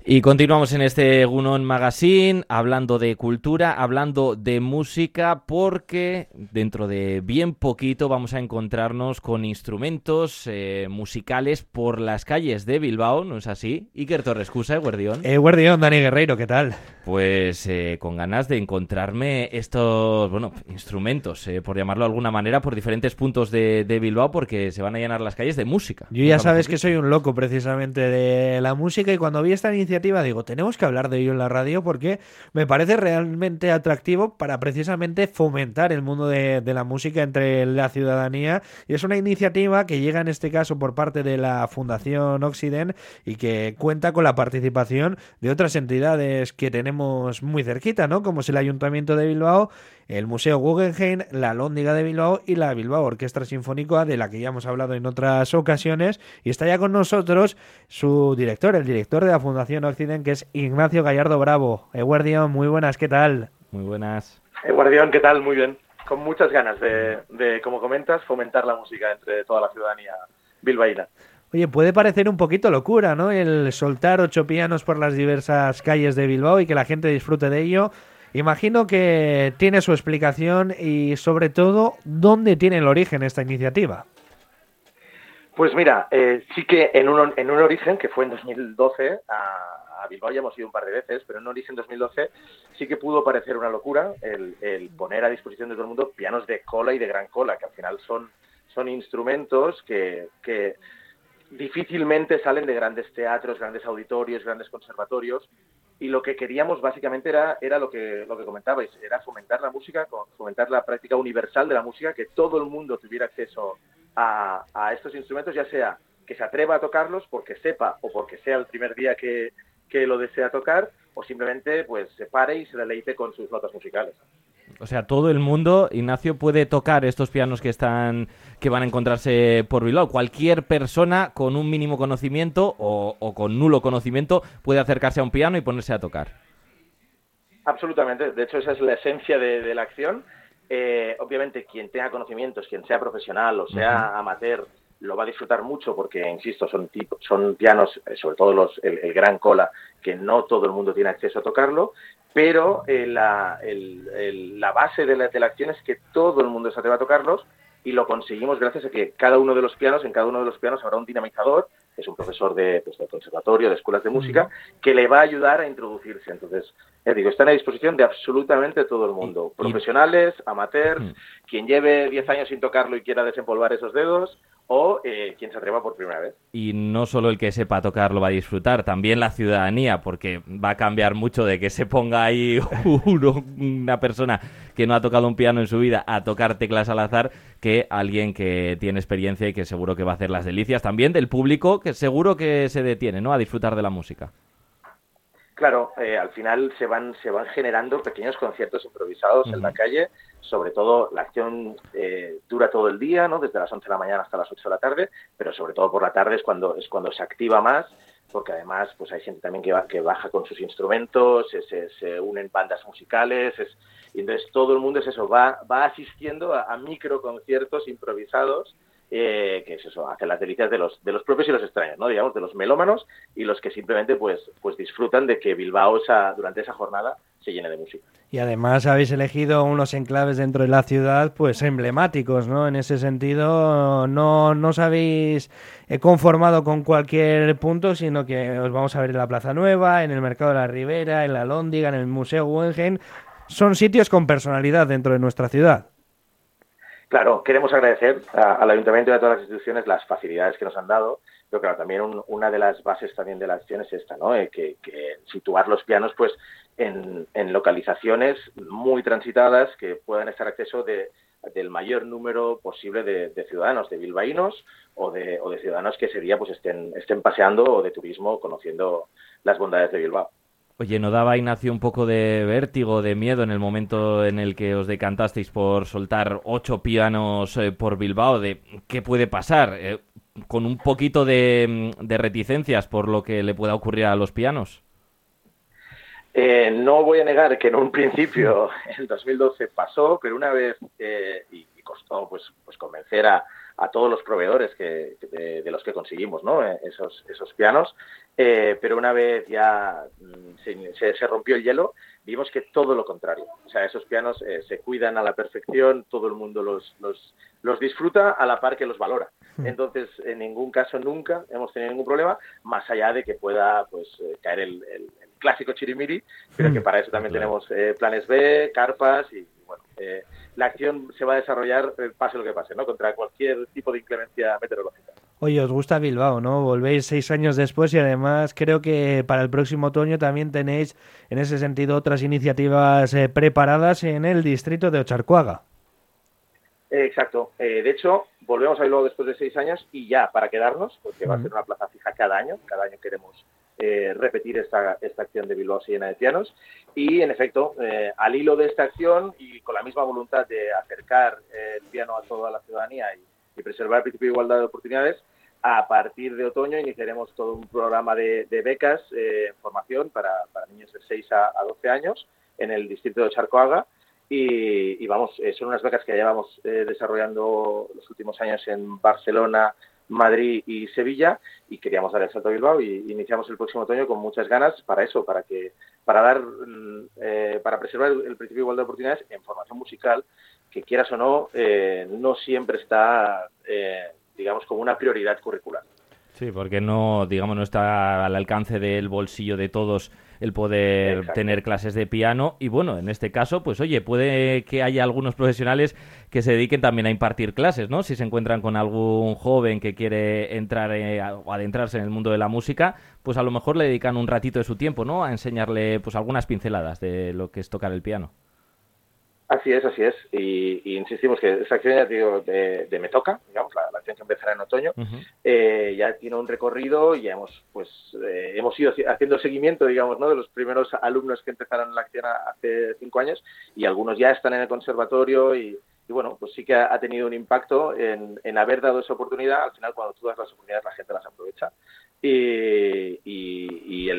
Y continuamos en este Egunon Magazine, hablando de cultura, hablando de música, porque dentro de bien poquito vamos a encontrarnos con instrumentos musicales por las calles de Bilbao, ¿no es así? Iker Torrescusa, Eguerdión. Eguerdión, Dani Guerreiro, ¿qué tal? Pues con ganas de encontrarme estos, instrumentos, por llamarlo de alguna manera, por diferentes puntos de Bilbao, porque se van a llenar las calles de música. Yo ya sabes que soy un loco precisamente de la música, y cuando vi esta iniciativa digo, tenemos que hablar de ello en la radio porque me parece realmente atractivo para precisamente fomentar el mundo de la música entre la ciudadanía, y es una iniciativa que llega en este caso por parte de la Fundación Occident y que cuenta con la participación de otras entidades que tenemos muy cerquita, ¿no? Como es el Ayuntamiento de Bilbao, el Museo Guggenheim, la Alhóndiga de Bilbao y la Bilbao Orquestra Sinfónica, de la que ya hemos hablado en otras ocasiones, y está ya con nosotros su director, el director de la Fundación Occident, que es Ignacio Gallardo Bravo. Eguerdión, muy buenas, ¿qué tal? Muy buenas. Eguerdión, ¿qué tal? Muy bien. Con muchas ganas de, como comentas, fomentar la música entre toda la ciudadanía bilbaína. Oye, puede parecer un poquito locura, ¿no? El soltar 8 pianos por las diversas calles de Bilbao y que la gente disfrute de ello. Imagino que tiene su explicación y, sobre todo, ¿dónde tiene el origen esta iniciativa? Pues mira, sí que en un origen, que fue en 2012, a Bilbao ya hemos ido un par de veces, pero en un origen 2012 sí que pudo parecer una locura el poner a disposición de todo el mundo pianos de cola y de gran cola, que al final son instrumentos que difícilmente salen de grandes teatros, grandes auditorios, grandes conservatorios. Y lo que queríamos básicamente era lo que comentabais, era fomentar la música, fomentar la práctica universal de la música, que todo el mundo tuviera acceso a estos instrumentos, ya sea que se atreva a tocarlos porque sepa o porque sea el primer día que lo desea tocar, o simplemente pues se pare y se deleite con sus notas musicales. O sea, todo el mundo, Ignacio, puede tocar estos pianos que van a encontrarse por Bilbao. Cualquier persona con un mínimo conocimiento o con nulo conocimiento puede acercarse a un piano y ponerse a tocar. Absolutamente. De hecho, esa es la esencia de la acción. Obviamente, quien tenga conocimientos, quien sea profesional o sea amateur, lo va a disfrutar mucho porque, insisto, son pianos, sobre todo el gran cola, que no todo el mundo tiene acceso a tocarlo, pero la base de la acción es que todo el mundo se atreva a tocarlos, y lo conseguimos gracias a que en cada uno de los pianos habrá un dinamizador, que es un profesor de conservatorio, de escuelas de música, que le va a ayudar a introducirse. Entonces, están a disposición de absolutamente todo el mundo, profesionales, amateurs, quien lleve 10 años sin tocarlo y quiera desempolvar esos dedos, o quien se atreva por primera vez. Y no solo el que sepa tocar lo va a disfrutar, también la ciudadanía, porque va a cambiar mucho de que se ponga ahí una persona que no ha tocado un piano en su vida a tocar teclas al azar, que alguien que tiene experiencia y que seguro que va a hacer las delicias también del público, que seguro que se detiene, ¿no?, a disfrutar de la música. Claro, al final se van generando pequeños conciertos improvisados en la calle. Sobre todo la acción dura todo el día, ¿no? Desde las 11 de la mañana hasta las 8 de la tarde, pero sobre todo por la tarde es cuando se activa más, porque además pues hay gente también que baja con sus instrumentos, se unen bandas musicales, y entonces todo el mundo va asistiendo a microconciertos improvisados, que es eso, hace las delicias de los propios y los extraños, ¿no? Digamos, de los melómanos y los que simplemente pues disfrutan de que Bilbao durante esa jornada se llene de música. Y además habéis elegido unos enclaves dentro de la ciudad pues emblemáticos, ¿no? En ese sentido no os habéis conformado con cualquier punto, sino que os vamos a ver en la Plaza Nueva, en el Mercado de la Ribera, en la Alhóndiga, en el Museo Guggenheim. Son sitios con personalidad dentro de nuestra ciudad. Claro, queremos agradecer al Ayuntamiento y a todas las instituciones las facilidades que nos han dado, pero claro, también una de las bases también de la acción es esta, ¿no? Que situar los pianos pues en localizaciones muy transitadas, que puedan estar a acceso del mayor número posible de ciudadanos, de bilbaínos o de ciudadanos que ese día pues estén paseando o de turismo conociendo las bondades de Bilbao. Oye, ¿no daba, Ignacio, un poco de vértigo, de miedo en el momento en el que os decantasteis por soltar 8 pianos por Bilbao? ¿De qué puede pasar? ¿Con un poquito de reticencias por lo que le pueda ocurrir a los pianos? No voy a negar que en un principio, en 2012 pasó, pero una vez, y costó pues convencer a todos los proveedores de los que conseguimos, ¿no? esos pianos, pero una vez ya se rompió el hielo, vimos que todo lo contrario. O sea, esos pianos se cuidan a la perfección, todo el mundo los disfruta a la par que los valora. Entonces, en ningún caso nunca hemos tenido ningún problema, más allá de que pueda pues caer el clásico chirimiri, pero que para eso también tenemos planes B, carpas y bueno, la acción se va a desarrollar pase lo que pase, ¿no? Contra cualquier tipo de inclemencia meteorológica. Oye, os gusta Bilbao, ¿no? Volvéis 6 años después y además creo que para el próximo otoño también tenéis en ese sentido otras iniciativas preparadas en el distrito de Ocharcoaga. Exacto. De hecho, volvemos a Bilbao después de 6 años y ya para quedarnos, porque va a ser una plaza fija cada año. Cada año queremos repetir esta acción de Bilbao se llena de pianos. Y, en efecto, al hilo de esta acción y con la misma voluntad de acercar el piano a toda la ciudadanía y preservar el principio de igualdad de oportunidades, a partir de otoño iniciaremos todo un programa de becas en formación para niños de 6 a 12 años en el distrito de Ocharcoaga. Y vamos, son unas becas que llevamos desarrollando los últimos años en Barcelona, Madrid y Sevilla, y queríamos dar el salto a Bilbao y iniciamos el próximo otoño con muchas ganas para eso, para preservar el principio de igualdad de oportunidades en formación musical, que quieras o no, no siempre está, digamos, como una prioridad curricular. Sí, porque no está al alcance del bolsillo de todos el poder tener clases de piano. Y bueno, en este caso, pues oye, puede que haya algunos profesionales que se dediquen también a impartir clases, ¿no? Si se encuentran con algún joven que quiere entrar o adentrarse en el mundo de la música, pues a lo mejor le dedican un ratito de su tiempo, ¿no? A enseñarle pues algunas pinceladas de lo que es tocar el piano. Así es. Y insistimos que esa acción, ya digo, de Me Toca, digamos, la acción que empezará en otoño, ya tiene un recorrido y ya hemos ido haciendo seguimiento, digamos, ¿no? De los primeros alumnos que empezaron la acción hace 5 años y algunos ya están en el conservatorio y bueno, pues sí que ha tenido un impacto en haber dado esa oportunidad. Al final, cuando tú das las oportunidades, la gente las aprovecha y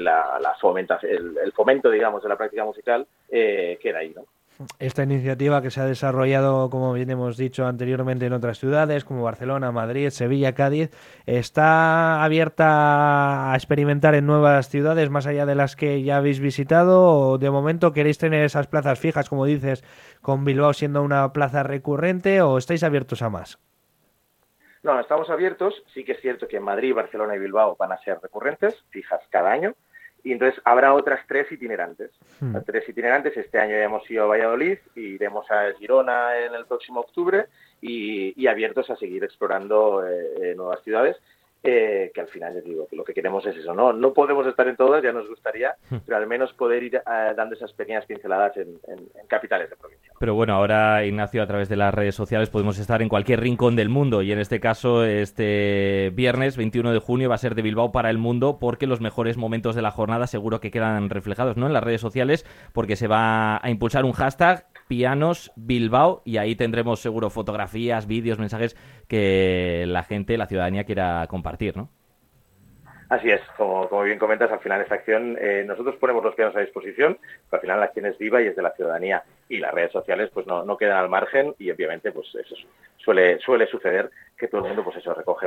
el fomento, digamos, de la práctica musical queda ahí, ¿no? Esta iniciativa que se ha desarrollado, como bien hemos dicho anteriormente, en otras ciudades como Barcelona, Madrid, Sevilla, Cádiz, ¿está abierta a experimentar en nuevas ciudades más allá de las que ya habéis visitado? ¿O de momento queréis tener esas plazas fijas, como dices, con Bilbao siendo una plaza recurrente, o estáis abiertos a más? No, estamos abiertos. Sí que es cierto que Madrid, Barcelona y Bilbao van a ser recurrentes, fijas cada año. Y entonces habrá otras 3 itinerantes. Las 3 itinerantes, este año ya hemos ido a Valladolid, y iremos a Girona en el próximo octubre y abiertos a seguir explorando nuevas ciudades, que al final, ya digo, que lo que queremos es eso, ¿no? No podemos estar en todas, ya nos gustaría, pero al menos poder ir dando esas pequeñas pinceladas en capitales de provincia. Pero bueno, ahora, Ignacio, a través de las redes sociales podemos estar en cualquier rincón del mundo y en este caso, este viernes 21 de junio va a ser de Bilbao para el mundo, porque los mejores momentos de la jornada seguro que quedan reflejados, ¿no?, en las redes sociales, porque se va a impulsar un hashtag Pianos Bilbao y ahí tendremos seguro fotografías, vídeos, mensajes que la gente, la ciudadanía quiera compartir, ¿no? Así es, como bien comentas, al final esta acción, nosotros ponemos los pianos a disposición, pero al final la acción es viva y es de la ciudadanía, y las redes sociales pues no quedan al margen, y obviamente pues eso suele suceder, que todo el mundo pues eso recoge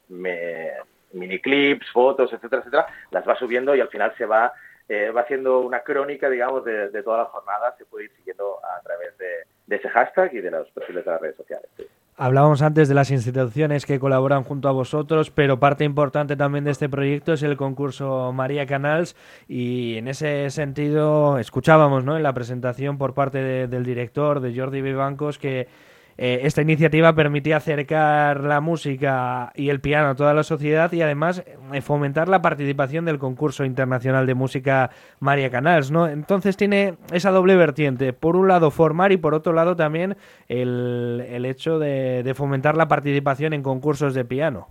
miniclips, fotos, etcétera, las va subiendo y al final se va haciendo una crónica, digamos, de toda la jornada. Se puede ir siguiendo a través de ese hashtag y de los perfiles de las redes sociales. Sí. Hablábamos antes de las instituciones que colaboran junto a vosotros, pero parte importante también de este proyecto es el concurso María Canals, y en ese sentido escuchábamos, ¿no?, en la presentación por parte del director, de Jordi Vivancos, que esta iniciativa permitía acercar la música y el piano a toda la sociedad y además fomentar la participación del concurso internacional de música María Canals, ¿no? Entonces tiene esa doble vertiente, por un lado formar y por otro lado también el hecho de fomentar la participación en concursos de piano.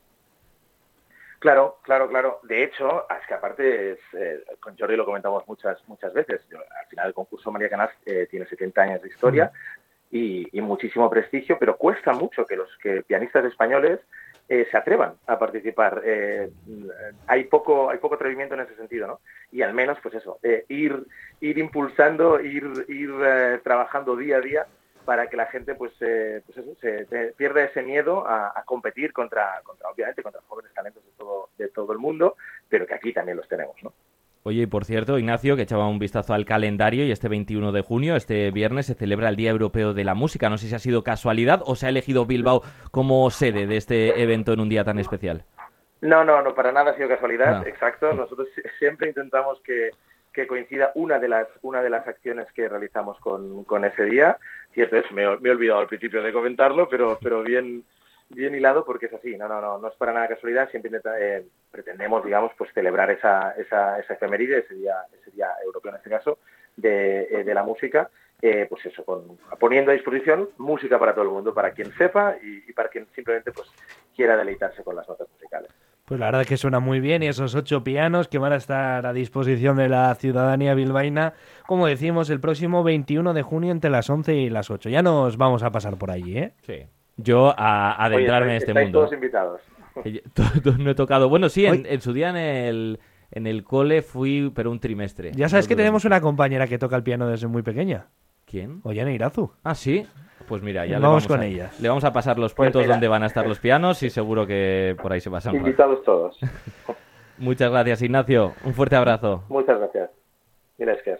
Claro. De hecho, es que aparte, con Jordi lo comentamos muchas veces, al final el concurso María Canals tiene 70 años de historia, y muchísimo prestigio, pero cuesta mucho que los pianistas españoles se atrevan a participar. Hay poco atrevimiento en ese sentido, ¿no? Y al menos, pues eso, ir impulsando, ir trabajando día a día para que la gente pues eso, pierda ese miedo a competir obviamente contra jóvenes talentos de todo el mundo, pero que aquí también los tenemos, ¿no? Oye, y por cierto, Ignacio, que echaba un vistazo al calendario y este 21 de junio, este viernes, se celebra el Día Europeo de la Música. No sé si ha sido casualidad o se ha elegido Bilbao como sede de este evento en un día tan especial. No, para nada ha sido casualidad, exacto. Nosotros siempre intentamos que coincida una de las acciones que realizamos con ese día. Cierto es, me he olvidado al principio de comentarlo, pero bien hilado, porque es así, no es para nada casualidad. Siempre pretendemos, digamos, pues celebrar esa efeméride, ese día europeo en este caso, de la música, pues eso, poniendo a disposición música para todo el mundo, para quien sepa y para quien simplemente pues quiera deleitarse con las notas musicales. Pues la verdad es que suena muy bien, y esos 8 pianos que van a estar a disposición de la ciudadanía bilbaína, como decimos, el próximo 21 de junio entre las 11 y las 8. Ya nos vamos a pasar por allí, ¿eh? Sí. Yo a adentrarme en este mundo. Todos invitados. No he tocado. Bueno, sí, en su día en el cole fui, pero un trimestre. Ya sabes que tenemos una compañera que toca el piano desde muy pequeña. ¿Quién? Ollane Irazu. Ah, sí. Pues mira, ya vamos con ella. Le vamos a pasar los puntos donde van a estar los pianos y seguro que por ahí se pasan. Invitados todos. Muchas gracias, Ignacio. Un fuerte abrazo. Muchas gracias. Gracias.